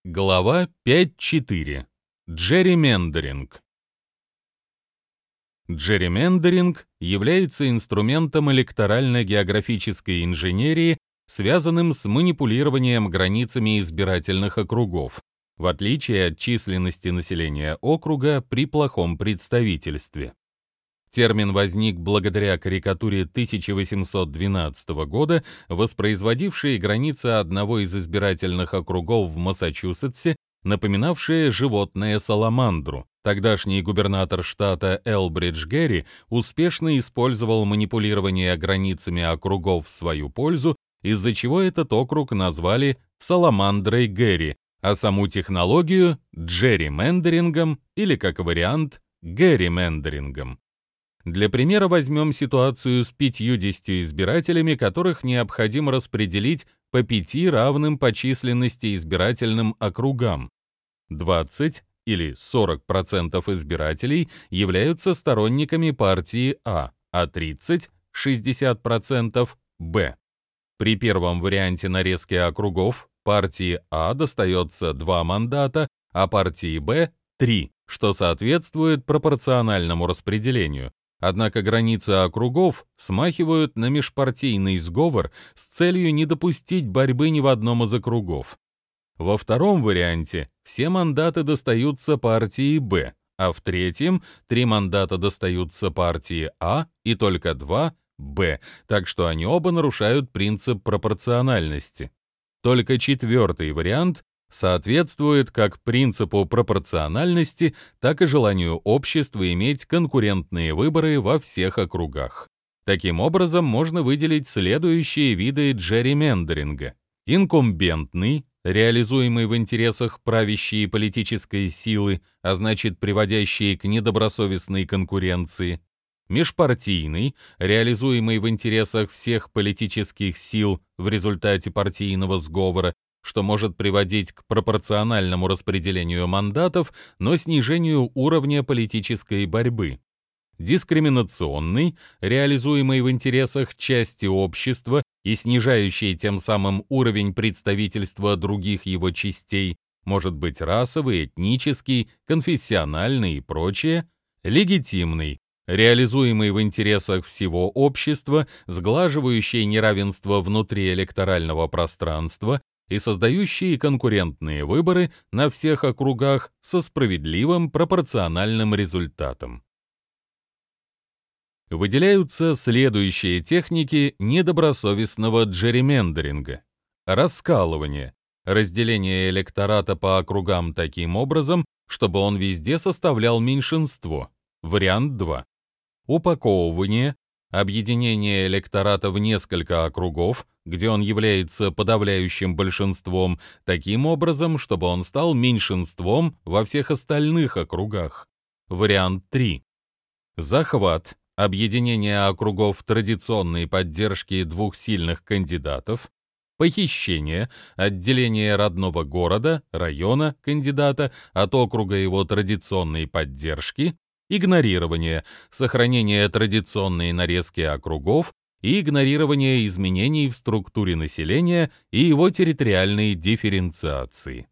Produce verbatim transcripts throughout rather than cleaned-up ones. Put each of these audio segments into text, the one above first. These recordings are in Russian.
Глава пять точка четыре. Джерримендеринг. Джерримендеринг является инструментом электорально-географической инженерии, связанным с манипулированием границами избирательных округов, в отличие от численности населения округа при плохом представительстве. Термин возник благодаря карикатуре тысяча восемьсот двенадцатого года, воспроизводившей границы одного из избирательных округов в Массачусетсе, напоминавшее животное саламандру. Тогдашний губернатор штата Элбридж Герри успешно использовал манипулирование границами округов в свою пользу, из-за чего этот округ назвали «саламандрой Герри», а саму технологию — джерримендерингом или, как вариант, герримендерингом. Для примера возьмем ситуацию с пятьюдесятью избирателями, которых необходимо распределить по пяти равным по численности избирательным округам. двадцать или сорок процентов избирателей являются сторонниками партии А, а тридцать — шестьдесят процентов — Б. При первом варианте нарезки округов партии А достается два мандата, а партии Б — три, что соответствует пропорциональному распределению. Однако границы округов смахивают на межпартийный сговор с целью не допустить борьбы ни в одном из округов. Во втором варианте все мандаты достаются партии Б, а в третьем три мандата достаются партии А и только два — Б, так что они оба нарушают принцип пропорциональности. Только четвертый вариант соответствует как принципу пропорциональности, так и желанию общества иметь конкурентные выборы во всех округах. Таким образом, можно выделить следующие виды джерримендеринга. Инкумбентный, реализуемый в интересах правящей политической силы, а значит приводящий к недобросовестной конкуренции. Межпартийный, реализуемый в интересах всех политических сил в результате партийного сговора, что может приводить к пропорциональному распределению мандатов, но снижению уровня политической борьбы. Дискриминационный, реализуемый в интересах части общества и снижающий тем самым уровень представительства других его частей, может быть расовый, этнический, конфессиональный и прочее. Легитимный, реализуемый в интересах всего общества, сглаживающий неравенство внутри электорального пространства и создающие конкурентные выборы на всех округах со справедливым пропорциональным результатом. Выделяются следующие техники недобросовестного джерримендеринга. Раскалывание, разделение электората по округам таким образом, чтобы он везде составлял меньшинство. Вариант два. Упаковывание, объединение электората в несколько округов, где он является подавляющим большинством, таким образом, чтобы он стал меньшинством во всех остальных округах. Вариант три. Захват, объединение округов традиционной поддержки двух сильных кандидатов. Похищение, отделение родного города, района кандидата от округа его традиционной поддержки. Игнорирование, сохранение традиционной нарезки округов и игнорирование изменений в структуре населения и его территориальной дифференциации.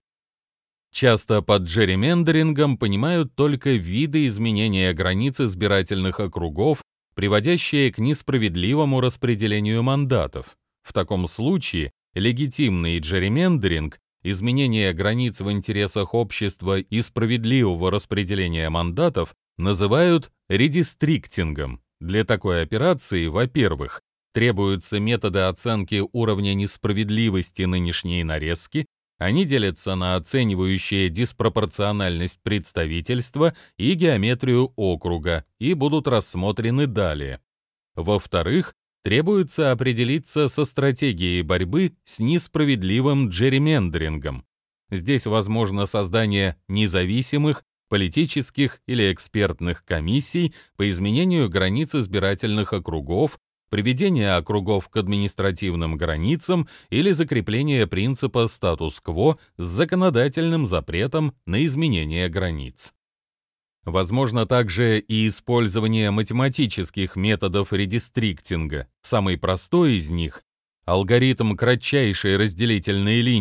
Часто под джерримендерингом понимают только виды изменения границ избирательных округов, приводящие к несправедливому распределению мандатов. В таком случае легитимный джерримендеринг, изменение границ в интересах общества и справедливого распределения мандатов, называют редистриктингом. Для такой операции, во-первых, требуются методы оценки уровня несправедливости нынешней нарезки, они делятся на оценивающие диспропорциональность представительства и геометрию округа и будут рассмотрены далее. Во-вторых, требуется определиться со стратегией борьбы с несправедливым джерримендерингом. Здесь возможно создание независимых, политических или экспертных комиссий по изменению границ избирательных округов, приведение округов к административным границам или закрепление принципа статус-кво с законодательным запретом на изменение границ. Возможно также и использование математических методов редистриктинга. Самый простой из них — алгоритм кратчайшей разделительной линии,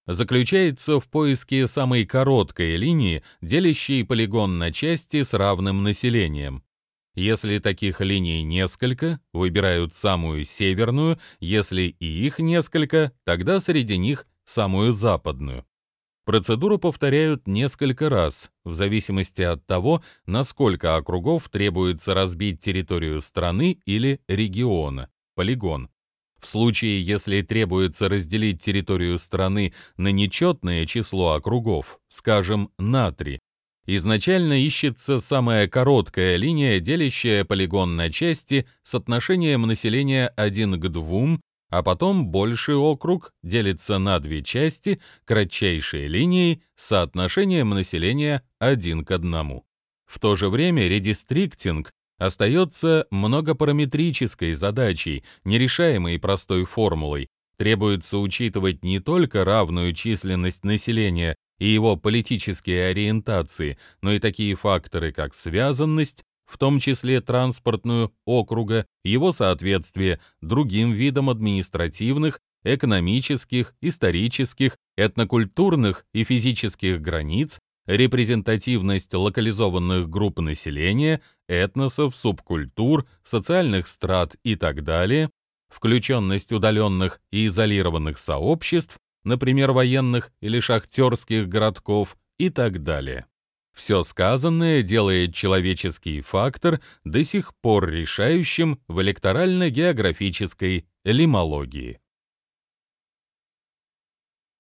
заключается в поиске самой короткой линии, делящей полигон на части с равным населением. Если таких линий несколько, выбирают самую северную, если и их несколько, тогда среди них самую западную. Процедуру повторяют несколько раз, в зависимости от того, на сколько округов требуется разбить территорию страны или региона, полигон. В случае, если требуется разделить территорию страны на нечетное число округов, скажем, на три, изначально ищется самая короткая линия, делящая полигон на части с отношением населения один к двум, а потом больший округ делится на две части кратчайшей линией с соотношением населения один к одному. В то же время редистриктинг остается многопараметрической задачей, нерешаемой простой формулой. Требуется учитывать не только равную численность населения и его политические ориентации, но и такие факторы, как связанность, в том числе транспортную, округа, его соответствие другим видам административных, экономических, исторических, этнокультурных и физических границ, репрезентативность локализованных групп населения, этносов, субкультур, социальных страт и так далее, включенность удаленных и изолированных сообществ, например, военных или шахтерских городков и так далее. Все сказанное делает человеческий фактор до сих пор решающим в электорально-географической лимологии.